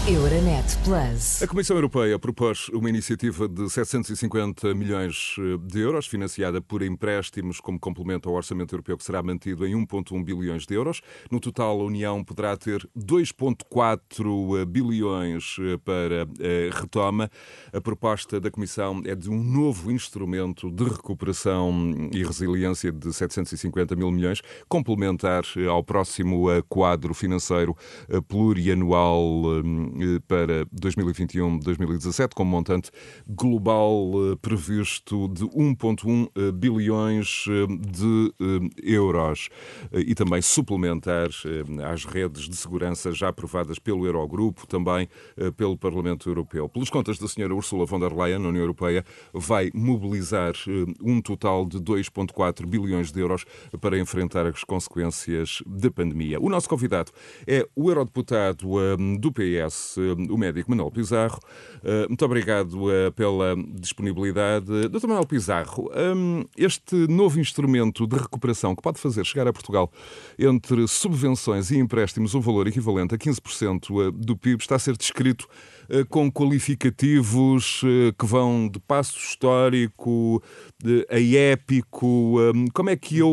Euronet Plus. A Comissão Europeia propôs uma iniciativa de 750 milhões de euros, financiada por empréstimos como complemento ao orçamento europeu, que será mantido em 1,1 bilhões de euros. No total, a União poderá ter 2,4 bilhões para a retoma. A proposta da Comissão é de um novo instrumento de recuperação e resiliência de 750 mil milhões, complementar ao próximo quadro financeiro plurianual para 2021-2017, com um montante global previsto de 1,1 bilhões de euros e também suplementar às redes de segurança já aprovadas pelo Eurogrupo, também pelo Parlamento Europeu. Pelas contas da senhora Ursula von der Leyen, a União Europeia vai mobilizar um total de 2,4 bilhões de euros para enfrentar as consequências da pandemia. O nosso convidado é o eurodeputado do PS, o médico Manuel Pizarro. Muito obrigado pela disponibilidade. Dr. Manuel Pizarro, este novo instrumento de recuperação que pode fazer chegar a Portugal entre subvenções e empréstimos um valor equivalente a 15% do PIB está a ser descrito com qualificativos que vão de passo histórico a épico. Como é que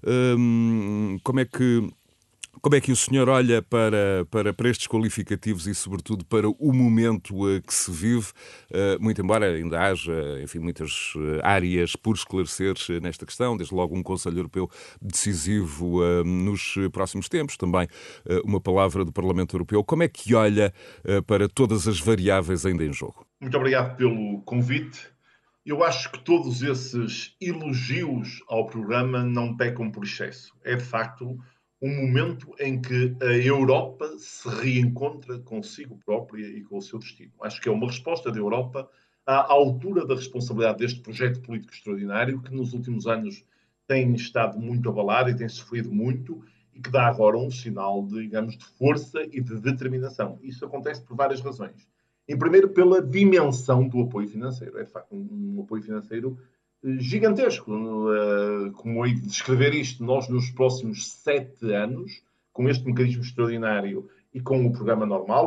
o senhor olha para estes qualificativos e, sobretudo, para o momento que se vive, muito embora ainda haja, enfim, muitas áreas por esclarecer nesta questão, desde logo um Conselho Europeu decisivo nos próximos tempos, também uma palavra do Parlamento Europeu. Como é que olha para todas as variáveis ainda em jogo? Muito obrigado pelo convite. Eu acho que todos esses elogios ao programa não pecam por excesso. É, de facto, um momento em que a Europa se reencontra consigo própria e com o seu destino. Acho que é uma resposta da Europa à altura da responsabilidade deste projeto político extraordinário que nos últimos anos tem estado muito abalado e tem sofrido muito e que dá agora um sinal, digamos, de força e de determinação. Isso acontece por várias razões. Em primeiro, pela dimensão do apoio financeiro. É, de facto, um apoio financeiro gigantesco. Como hei de descrever isto, nós nos próximos 7 anos, com este mecanismo extraordinário e com o programa normal,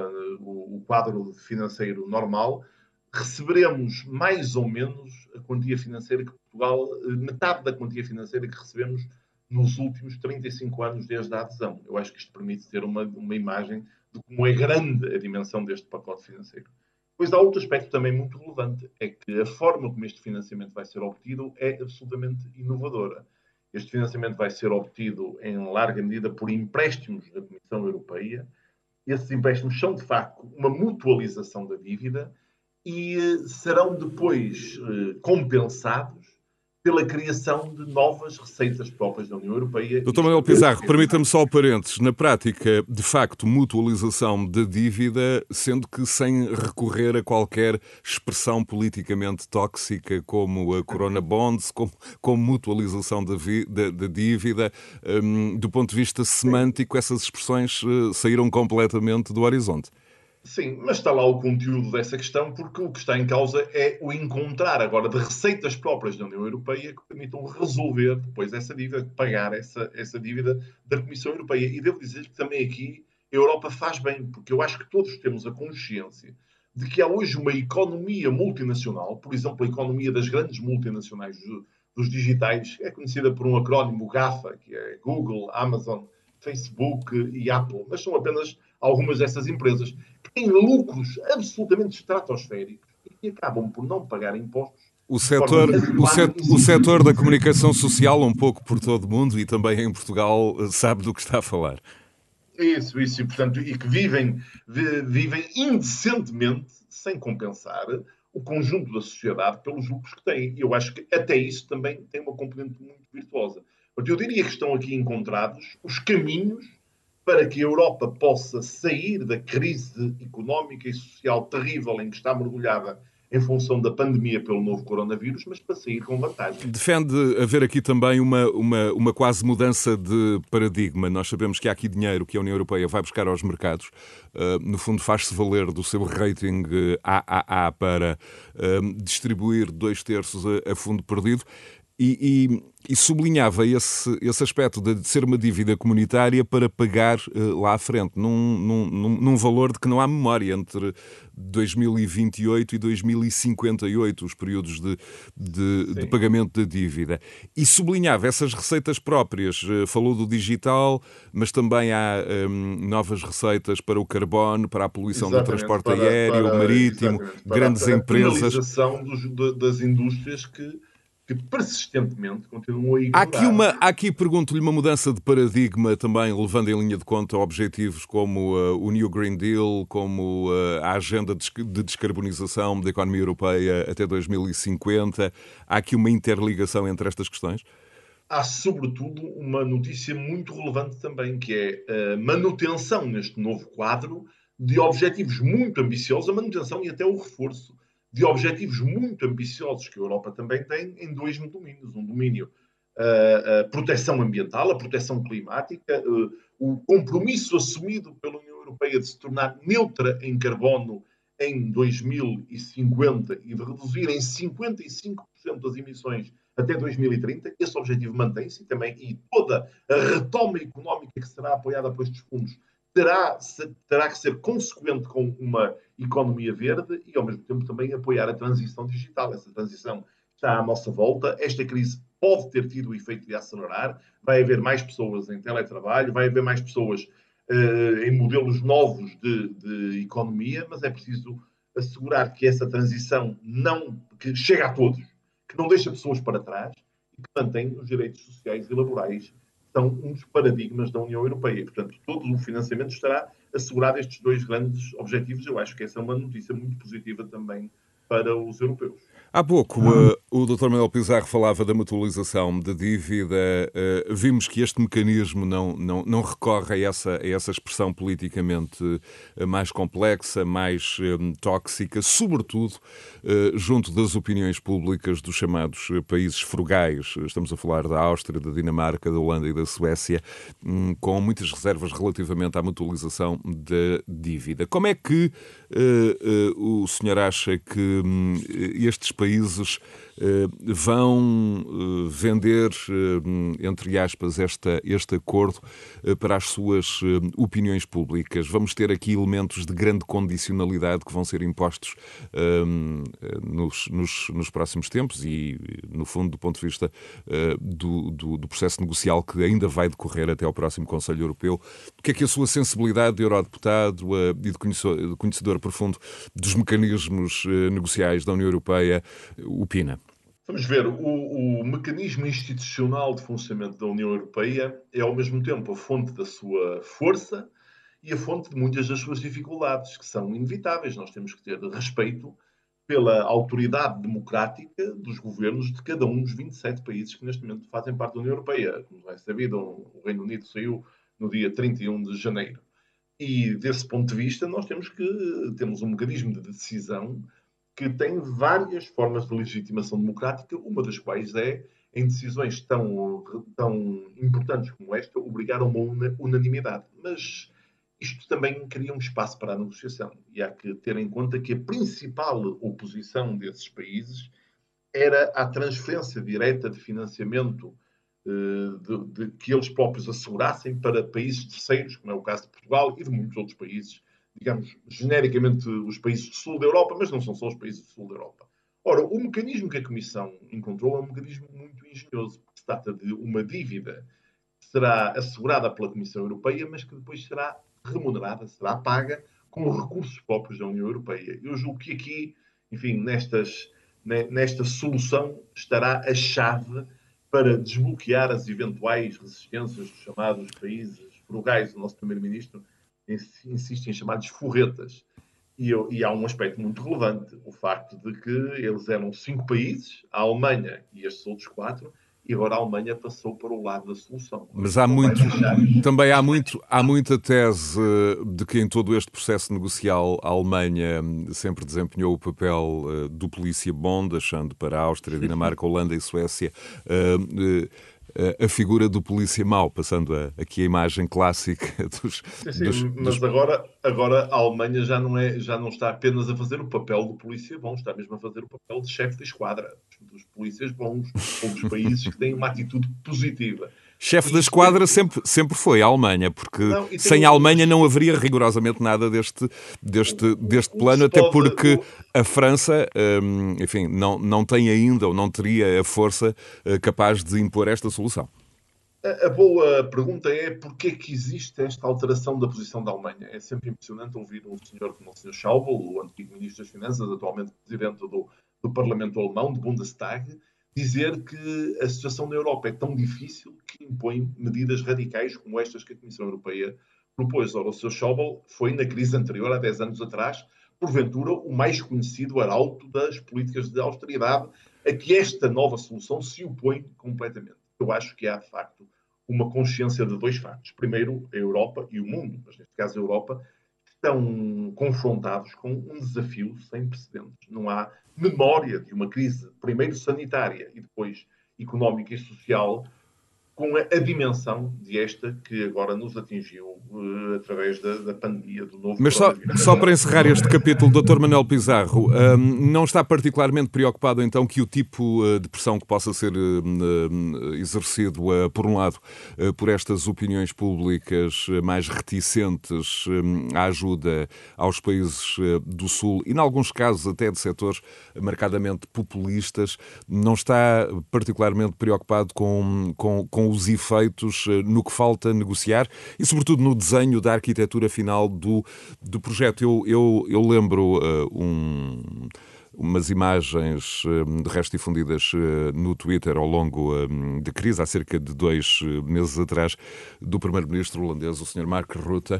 o quadro financeiro normal, receberemos mais ou menos a quantia financeira que Portugal, metade da quantia financeira que recebemos nos últimos 35 anos desde a adesão. Eu acho que isto permite ter uma imagem de como é grande a dimensão deste pacote financeiro. Pois há outro aspecto também muito relevante, é que a forma como este financiamento vai ser obtido é absolutamente inovadora. Este financiamento vai ser obtido em larga medida por empréstimos da Comissão Europeia. Esses empréstimos são, de facto, uma mutualização da dívida e serão depois compensados pela criação de novas receitas próprias da União Europeia. Dr. Manuel Pizarro, permita-me só o parênteses. Na prática, de facto, mutualização da dívida, sendo que sem recorrer a qualquer expressão politicamente tóxica como a Corona Bonds, como mutualização da dívida. Do ponto de vista semântico, essas expressões saíram completamente do horizonte. Sim, mas está lá o conteúdo dessa questão, porque o que está em causa é o encontrar agora de receitas próprias da União Europeia que permitam resolver depois essa dívida, pagar essa dívida da Comissão Europeia. E devo dizer que também aqui a Europa faz bem, porque eu acho que todos temos a consciência de que há hoje uma economia multinacional, por exemplo, a economia das grandes multinacionais dos digitais, é conhecida por um acrónimo GAFA, que é Google, Amazon, Facebook e Apple, mas são apenas algumas dessas empresas que têm lucros absolutamente estratosféricos e que acabam por não pagar impostos. O setor da comunicação social, um pouco por todo o mundo e também em Portugal, sabe do que está a falar. Isso, e portanto, e que vivem indecentemente, sem compensar, o conjunto da sociedade pelos lucros que têm. E eu acho que até isso também tem uma componente muito virtuosa. Eu diria que estão aqui encontrados os caminhos para que a Europa possa sair da crise económica e social terrível em que está mergulhada em função da pandemia pelo novo coronavírus, mas para sair com vantagem. Defende haver aqui também uma quase mudança de paradigma. Nós sabemos que há aqui dinheiro que a União Europeia vai buscar aos mercados. No fundo, faz-se valer do seu rating AAA para distribuir 2/3 a fundo perdido. e sublinhava esse aspecto de ser uma dívida comunitária para pagar lá à frente, num valor de que não há memória entre 2028 e 2058, os períodos de pagamento da dívida. E sublinhava essas receitas próprias. Falou do digital, mas também há novas receitas para o carbono, para a poluição do transporte aéreo, marítimo, grandes empresas. A penalização das indústrias que persistentemente continuam a Há ignorar. aqui, pergunto-lhe, uma mudança de paradigma também, levando em linha de conta objetivos como o New Green Deal, como a agenda de descarbonização da economia europeia até 2050. Há aqui uma interligação entre estas questões? Há, sobretudo, uma notícia muito relevante também, que é a manutenção neste novo quadro de objetivos muito ambiciosos, a manutenção e até o reforço de objetivos muito ambiciosos que a Europa também tem em dois domínios. Um domínio, a proteção ambiental, a proteção climática, o compromisso assumido pela União Europeia de se tornar neutra em carbono em 2050 e de reduzir em 55% as emissões até 2030. Esse objetivo mantém-se também, e toda a retoma económica que será apoiada por estes fundos terá que ser consequente com uma economia verde e, ao mesmo tempo, também apoiar a transição digital. Essa transição está à nossa volta. Esta crise pode ter tido o efeito de acelerar. Vai haver mais pessoas em teletrabalho, vai haver mais pessoas em modelos novos de economia, mas é preciso assegurar que essa transição que chega a todos, que não deixa pessoas para trás e que mantém os direitos sociais e laborais, são um dos paradigmas da União Europeia. Portanto, todo o financiamento estará assegurado a estes dois grandes objetivos. Eu acho que essa é uma notícia muito positiva também para os europeus. Há pouco o Dr. Manuel Pizarro falava da mutualização da dívida. Vimos que este mecanismo não recorre a essa expressão politicamente mais complexa, mais tóxica, sobretudo junto das opiniões públicas dos chamados países frugais. Estamos a falar da Áustria, da Dinamarca, da Holanda e da Suécia, com muitas reservas relativamente à mutualização da dívida. Como é que o senhor acha que estes países vão vender, entre aspas, este acordo para as suas opiniões públicas? Vamos ter aqui elementos de grande condicionalidade que vão ser impostos nos próximos tempos e, no fundo, do ponto de vista do processo negocial que ainda vai decorrer até ao próximo Conselho Europeu. O que é que a sua sensibilidade de eurodeputado e de conhecedor profundo dos mecanismos negociais da União Europeia opina? Vamos ver, o mecanismo institucional de funcionamento da União Europeia é, ao mesmo tempo, a fonte da sua força e a fonte de muitas das suas dificuldades, que são inevitáveis. Nós temos que ter respeito pela autoridade democrática dos governos de cada um dos 27 países que, neste momento, fazem parte da União Europeia. Como é sabido, o Reino Unido saiu no dia 31 de janeiro. E, desse ponto de vista, nós temos um mecanismo de decisão que tem várias formas de legitimação democrática, uma das quais é, em decisões tão importantes como esta, obrigar a uma unanimidade. Mas isto também cria um espaço para a negociação. E há que ter em conta que a principal oposição desses países era a transferência direta de financiamento que eles próprios assegurassem para países terceiros, como é o caso de Portugal e de muitos outros países, digamos, genericamente os países do sul da Europa, mas não são só os países do sul da Europa. Ora, o mecanismo que a Comissão encontrou é um mecanismo muito engenhoso, porque se trata de uma dívida que será assegurada pela Comissão Europeia, mas que depois será remunerada, será paga com os recursos próprios da União Europeia. Eu julgo que aqui, enfim, nesta solução estará a chave para desbloquear as eventuais resistências dos chamados países frugais. O nosso primeiro-ministro insiste em chamados forretas. E há um aspecto muito relevante, o facto de que eles eram 5 países, a Alemanha e estes outros 4, e agora a Alemanha passou para o lado da solução. Mas também há muita tese de que em todo este processo negocial a Alemanha sempre desempenhou o papel do polícia bom, deixando para a Áustria, Dinamarca, Holanda e Suécia a figura do polícia mau, passando aqui a imagem clássica Sim, mas agora a Alemanha já não está apenas a fazer o papel do polícia bom, está mesmo a fazer o papel de chefe de esquadra, dos polícias bons, ou dos países que têm uma atitude positiva. Chefe E da isto tem, esquadra sempre foi a Alemanha, porque não, e tem sem a Alemanha não haveria rigorosamente nada deste o que plano, se até pode. porque a França, enfim, não tem ainda ou não teria a força capaz de impor esta solução. A boa pergunta é porquê que existe esta alteração da posição da Alemanha? É sempre impressionante ouvir um senhor como o senhor Schäuble, o antigo ministro das Finanças, atualmente presidente do Parlamento Alemão, do Bundestag, dizer que a situação na Europa é tão difícil que impõe medidas radicais como estas que a Comissão Europeia propôs. Ora, o senhor Schäuble foi, na crise anterior, há 10 anos atrás, porventura, o mais conhecido arauto das políticas de austeridade, a que esta nova solução se opõe completamente. Eu acho que há, de facto, uma consciência de dois factos. Primeiro, a Europa e o mundo, mas neste caso a Europa, estão confrontados com um desafio sem precedentes. Não há memória de uma crise, primeiro sanitária e depois económica e social, com a dimensão de esta que agora nos atingiu através da pandemia do novo Mas coronavírus. só para encerrar este capítulo, Dr. Manuel Pizarro, não está particularmente preocupado então que o tipo de pressão que possa ser exercido, por um lado, por estas opiniões públicas mais reticentes à ajuda aos países do Sul e, em alguns casos, até de setores marcadamente populistas, não está particularmente preocupado com os efeitos no que falta negociar e, sobretudo, no desenho da arquitetura final do projeto. Eu lembro umas imagens, de resto difundidas no Twitter ao longo da crise, há cerca de 2 meses atrás, do primeiro-ministro holandês, o Sr. Mark Rutte,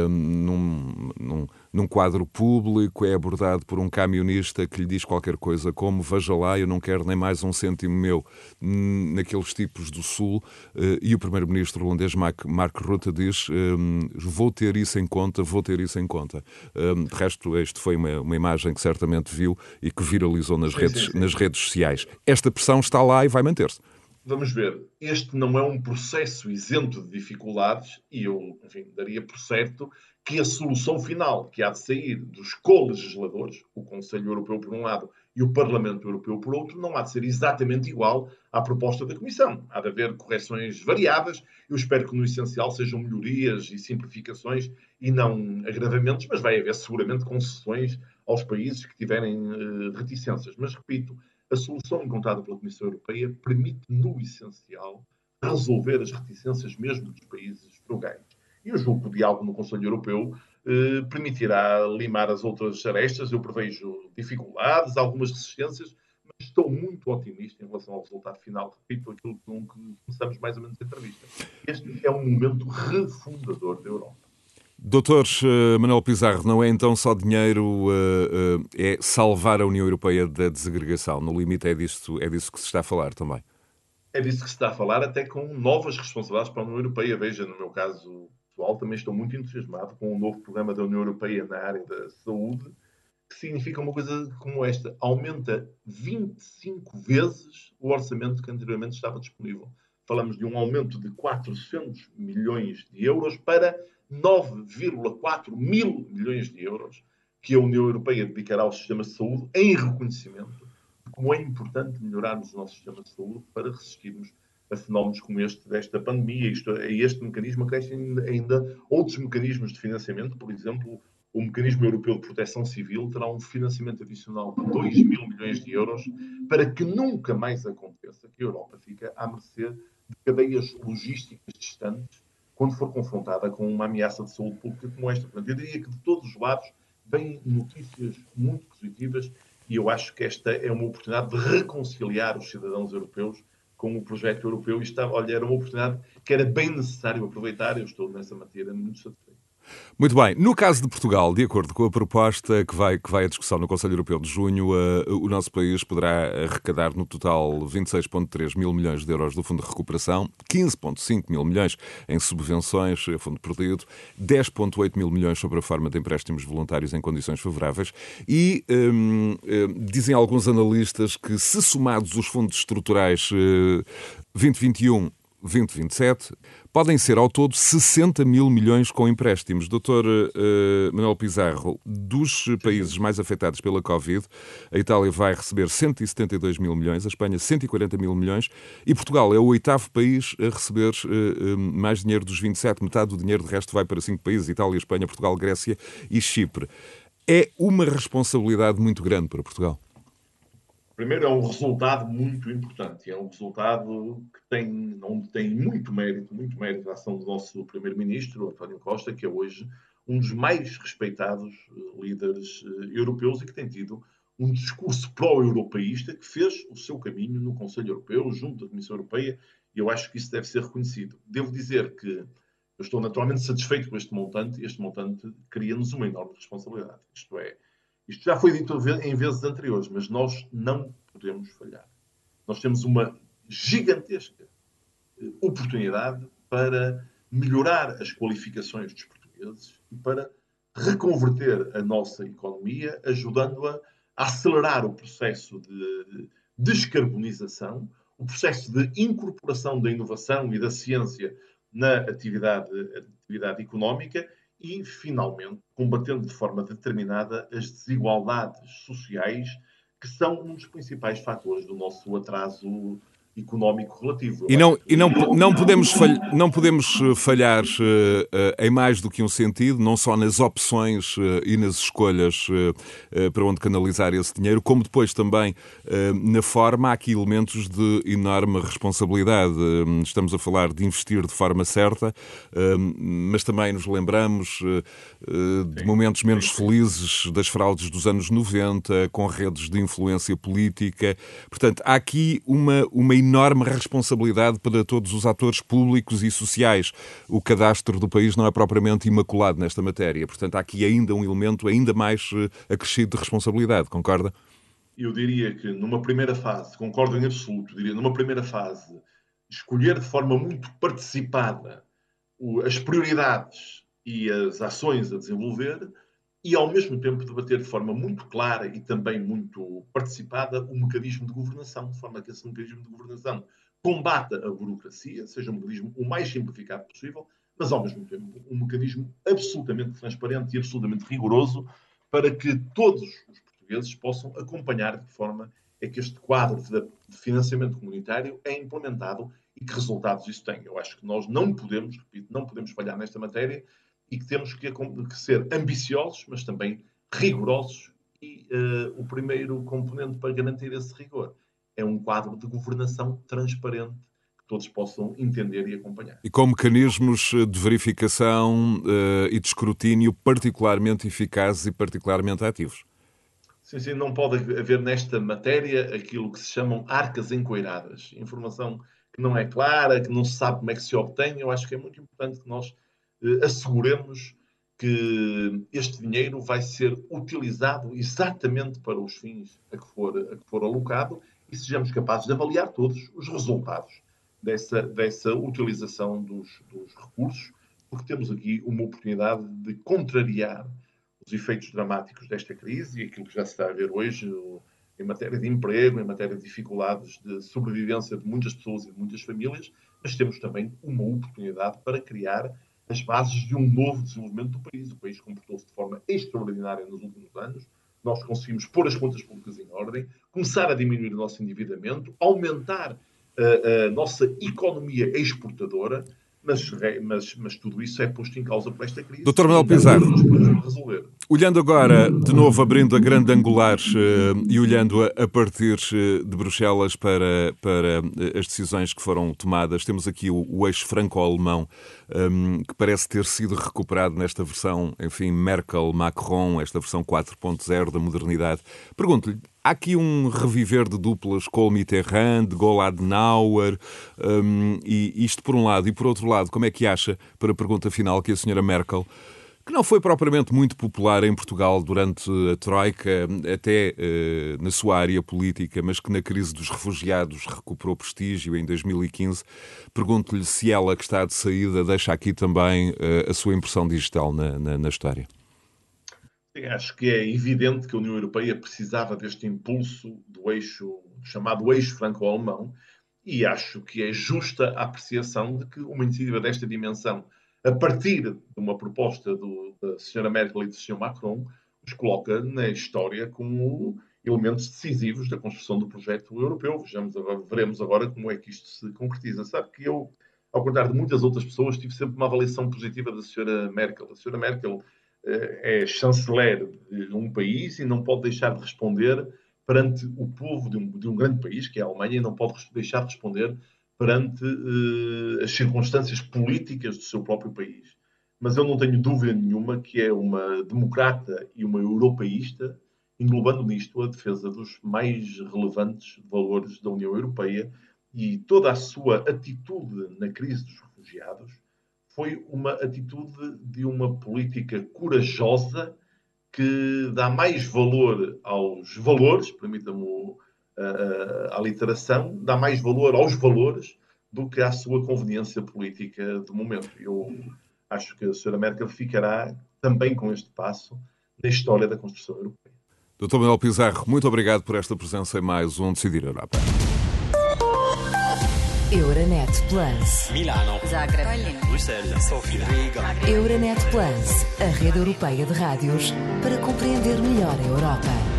num quadro público, é abordado por um camionista que lhe diz qualquer coisa como: veja lá, eu não quero nem mais um cêntimo meu naqueles tipos do Sul, e o primeiro-ministro holandês, Mark Rutte, diz: vou ter isso em conta, vou ter isso em conta. De resto, isto foi uma imagem que certamente viu e que viralizou nas redes sociais. Esta pressão está lá e vai manter-se. Vamos ver, este não é um processo isento de dificuldades e eu, enfim, daria por certo que a solução final que há de sair dos co-legisladores, o Conselho Europeu por um lado e o Parlamento Europeu por outro, não há de ser exatamente igual à proposta da Comissão. Há de haver correções variadas. Eu espero que no essencial sejam melhorias e simplificações e não agravamentos, mas vai haver seguramente concessões aos países que tiverem reticências. Mas, repito, a solução encontrada pela Comissão Europeia permite, no essencial, resolver as reticências mesmo dos países frugais. E eu julgo que o diálogo no Conselho Europeu permitirá limar as outras arestas. Eu prevejo dificuldades, algumas resistências, mas estou muito otimista em relação ao resultado final. Repito aquilo com que começamos mais ou menos a entrevista. Este é um momento refundador da Europa. Doutor Manuel Pizarro, não é então só dinheiro, é salvar a União Europeia da desagregação. No limite é disso que se está a falar também. É disso que se está a falar, até com novas responsabilidades para a União Europeia. Veja, no meu caso pessoal, também estou muito entusiasmado com o novo programa da União Europeia na área da saúde, que significa uma coisa como esta: aumenta 25 vezes o orçamento que anteriormente estava disponível. Falamos de um aumento de 400 milhões de euros para 9,4 mil milhões de euros que a União Europeia dedicará ao sistema de saúde em reconhecimento de como é importante melhorarmos o nosso sistema de saúde para resistirmos a fenómenos como este desta pandemia. Este mecanismo acresce ainda outros mecanismos de financiamento. Por exemplo, o Mecanismo Europeu de Proteção Civil terá um financiamento adicional de 2 mil milhões de euros para que nunca mais aconteça que a Europa fique à mercê de cadeias logísticas distantes quando for confrontada com uma ameaça de saúde pública como esta. Portanto, eu diria que de todos os lados vêm notícias muito positivas e eu acho que esta é uma oportunidade de reconciliar os cidadãos europeus com o projeto europeu e era uma oportunidade que era bem necessário aproveitar. Eu estou nessa matéria muito satisfeito. Muito bem. No caso de Portugal, de acordo com a proposta que vai à discussão no Conselho Europeu de junho, o nosso país poderá arrecadar no total 26,3 mil milhões de euros do Fundo de Recuperação, 15,5 mil milhões em subvenções, fundo perdido, 10,8 mil milhões sob a forma de empréstimos voluntários em condições favoráveis e dizem alguns analistas que, se somados os fundos estruturais 2021 2027, podem ser ao todo 60 mil milhões com empréstimos. Doutor Manuel Pizarro, dos países mais afetados pela Covid, a Itália vai receber 172 mil milhões, a Espanha 140 mil milhões e Portugal é o 8º país a receber mais dinheiro dos 27. Metade do dinheiro, de resto, vai para 5 países: Itália, Espanha, Portugal, Grécia e Chipre. É uma responsabilidade muito grande para Portugal. Primeiro, é um resultado muito importante. É um resultado que não tem muito mérito a ação do nosso primeiro-ministro, António Costa, que é hoje um dos mais respeitados líderes europeus e que tem tido um discurso pró-europeísta que fez o seu caminho no Conselho Europeu, junto da Comissão Europeia, e eu acho que isso deve ser reconhecido. Devo dizer que eu estou naturalmente satisfeito com este montante, e este montante cria-nos uma enorme responsabilidade. Isto já foi dito em vezes anteriores, mas nós não podemos falhar. Nós temos uma gigantesca oportunidade para melhorar as qualificações dos portugueses e para reconverter a nossa economia, ajudando-a a acelerar o processo de descarbonização, o processo de incorporação da inovação e da ciência na atividade económica e, finalmente, combatendo de forma determinada as desigualdades sociais, que são um dos principais fatores do nosso atraso económico relativo. E não podemos falhar em mais do que um sentido, não só nas opções e nas escolhas para onde canalizar esse dinheiro, como depois também na forma. Há aqui elementos de enorme responsabilidade. Estamos a falar de investir de forma certa, mas também nos lembramos de momentos menos felizes das fraudes dos anos 90, com redes de influência política. Portanto, há aqui uma enorme responsabilidade para todos os atores públicos e sociais. O cadastro do país não é propriamente imaculado nesta matéria. Portanto, há aqui ainda um elemento ainda mais acrescido de responsabilidade. Concorda? Eu diria que numa primeira fase, concordo em absoluto, numa primeira fase, escolher de forma muito participada as prioridades e as ações a desenvolver e, ao mesmo tempo, debater de forma muito clara e também muito participada o mecanismo de governação, de forma que esse mecanismo de governação combata a burocracia, seja um mecanismo o mais simplificado possível, mas, ao mesmo tempo, um mecanismo absolutamente transparente e absolutamente rigoroso para que todos os portugueses possam acompanhar de que forma é que este quadro de financiamento comunitário é implementado e que resultados isso tem. Eu acho que nós não podemos, repito, não podemos falhar nesta matéria e que temos que ser ambiciosos, mas também rigorosos. E o primeiro componente para garantir esse rigor é um quadro de governação transparente que todos possam entender e acompanhar. E com mecanismos de verificação e de escrutínio particularmente eficazes e particularmente ativos. Sim, não pode haver nesta matéria aquilo que se chamam arcas encoiradas. Informação que não é clara, que não se sabe como é que se obtém. Eu acho que é muito importante que nós asseguremos que este dinheiro vai ser utilizado exatamente para os fins a que for alocado e sejamos capazes de avaliar todos os resultados dessa utilização dos recursos, porque temos aqui uma oportunidade de contrariar os efeitos dramáticos desta crise e aquilo que já se está a ver hoje em matéria de emprego, em matéria de dificuldades de sobrevivência de muitas pessoas e de muitas famílias, mas temos também uma oportunidade para criar as bases de um novo desenvolvimento do país. O país comportou-se de forma extraordinária nos últimos anos. Nós conseguimos pôr as contas públicas em ordem, começar a diminuir o nosso endividamento, aumentar a nossa economia exportadora, mas tudo isso é posto em causa por esta crise. Dr. Manuel Pizarro, olhando agora, de novo, abrindo a grande angular e olhando a partir de Bruxelas para as decisões que foram tomadas, temos aqui o eixo franco-alemão, que parece ter sido recuperado nesta versão, enfim, Merkel-Macron, esta versão 4.0 da modernidade. Pergunto-lhe, há aqui um reviver de duplas Kohl-Mitterrand, de Gaulle-Adenauer, e isto por um lado. E por outro lado, como é que acha, para a pergunta final, que a senhora Merkel que não foi propriamente muito popular em Portugal durante a Troika, até na sua área política, mas que na crise dos refugiados recuperou prestígio em 2015. Pergunto-lhe se ela, que está de saída, deixa aqui também a sua impressão digital na história. Sim, acho que é evidente que a União Europeia precisava deste impulso do eixo, chamado eixo franco-alemão, e acho que é justa a apreciação de que uma iniciativa desta dimensão, a partir de uma proposta da Sra. Merkel e do Sr. Macron, os coloca na história como elementos decisivos da construção do projeto europeu. Veremos agora como é que isto se concretiza. Sabe que eu, ao contrário de muitas outras pessoas, tive sempre uma avaliação positiva da Sra. Merkel. A Sra. Merkel é chanceler de um país e não pode deixar de responder perante o povo de um grande país, que é a Alemanha, e não pode deixar de responder perante as circunstâncias políticas do seu próprio país. Mas eu não tenho dúvida nenhuma que é uma democrata e uma europeísta, englobando nisto a defesa dos mais relevantes valores da União Europeia, e toda a sua atitude na crise dos refugiados foi uma atitude de uma política corajosa que dá mais valor aos valores, permita-me a literação, dá mais valor aos valores do que à sua conveniência política do momento. Eu acho que a Sra. Merkel ficará também com este passo na história da construção europeia. Dr. Manuel Pizarro, muito obrigado por esta presença em mais um Decidir Europa. Euronet Plus. Milano. Zagreb. Bruxelas. Sofia. Riga. Euronet Plus, a rede europeia de rádios para compreender melhor a Europa.